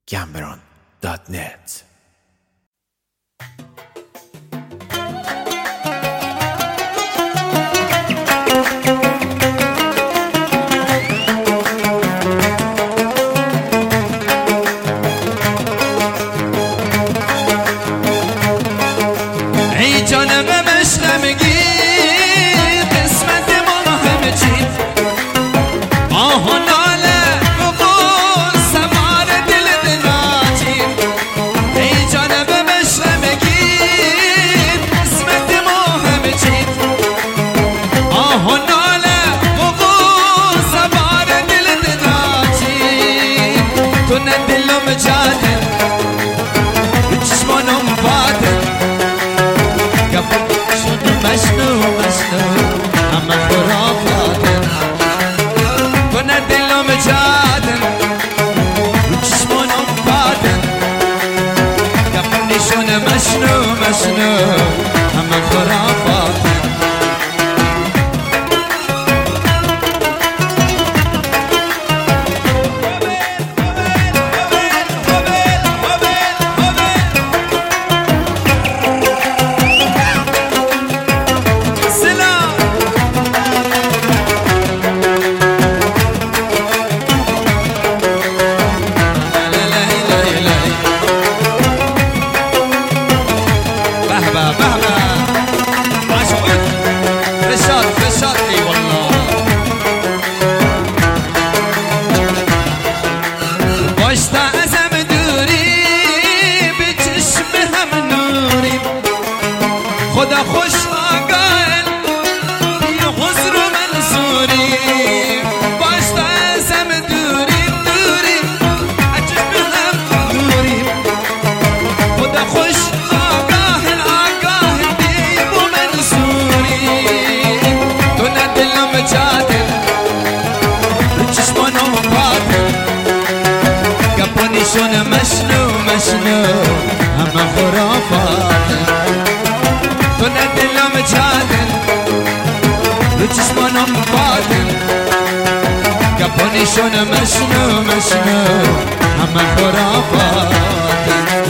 gambron.net. ای جانم مشنمگی قسمت ما همه چی آه و ناله و غصه مار دل دناتی. ای جانم مشنمگی قسمت ما همه چی آه و ناله و غصه مار دل دناتی. تو نه دلم جاده چشمانم باده مشنو همه خرافاتن. تو نه دلم جادن رو چشمانم بادن گفنشون مشنو همه خرافاتن. خدا خوش آگاهن بی حضر و منظوری باشتا ازم دوریم عجب هم دوریم. خدا خوش آگاهن بی و منظوری. تو نه دلم جادن رو چشمانم بادن گپانیشون مشنو همه خرافاتن. تو نه دلم جادن رو چشمانم بادن گپانیشون مشنو همه خرافاتن.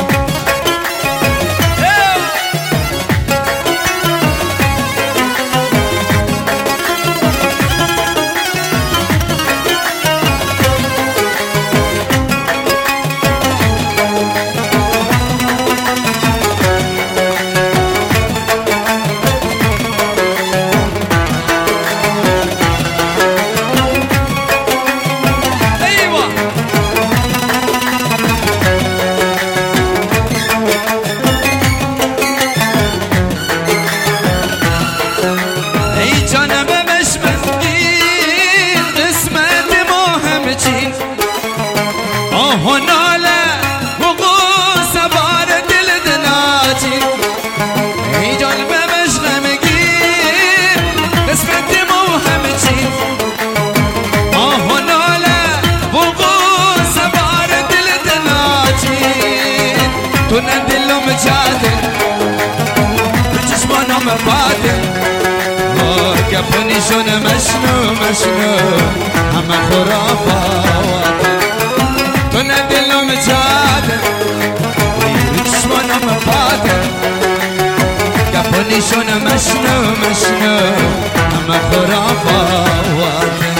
آه و ناله و غصه بار دل دناتی. ای جان به مشنمگی قسمت ما همه چی آه و ناله و غصه بار دل دناتی. تو نه دلم جاده رو چشمانم باده گپانیشون مشنو همه خرافات. تو نه دلم جاده رو چشمانم باده گپانیشون مشنو همه خرافات.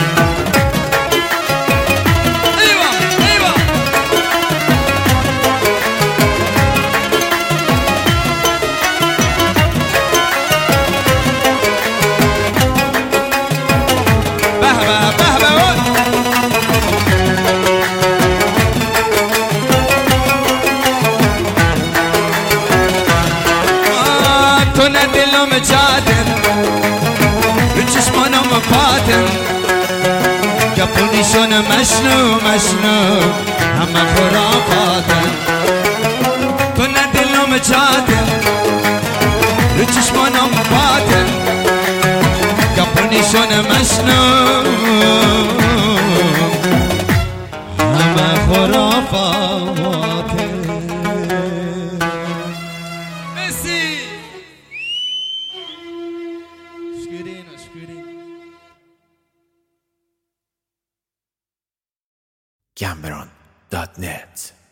تو نه دلم جادن رو چشمانم بادن گپانیشون مشنو همه خرافاتن. تو نه دلم جادن رو چشمانم بادن گپانیشون مشنو همه خرافاتن. gambron.net arabmix.net